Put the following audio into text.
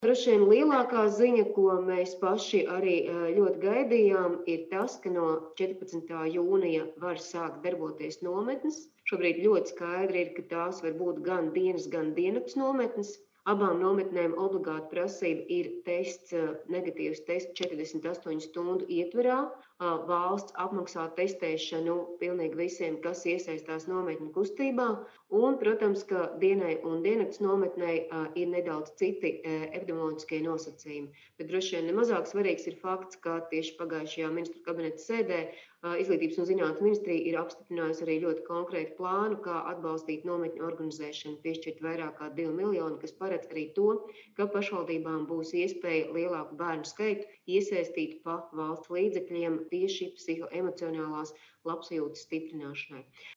Droši vien lielākā ziņa, ko mēs paši arī ļoti gaidījām, ir tas, ka no 14. jūnija var sākt darboties nometnes. Šobrīd ļoti skaidri ir, ka tās var būt gan dienas, gan diennakts nometnes. Abām nometnēm obligāta prasība ir negatīvs tests 48 stundu ietverā. Valsts apmaksā testēšanu pilnīgi visiem, kas iesaistās nometņu kustībā. Un, protams, ka dienai un diennakts nometnei ir nedaudz citi epidemioloģiskie nosacījumi. Bet droši vien nemazāk svarīgs ir fakts, ka tieši pagājušajā ministru kabineta sēdē Izglītības un zinātnes ministrija ir apstiprinājusi arī ļoti konkrētu plānu, kā atbalstīt nometņu organizēšanu, piešķirt vairāk kā 2 miljoni, kas paredz arī to, ka pašvaldībām būs iespēja lielāku bērnu skaitu iesaistīt pa valsts līdzekļiem tieši psihoemocionālās labsajūtas stiprināšanai.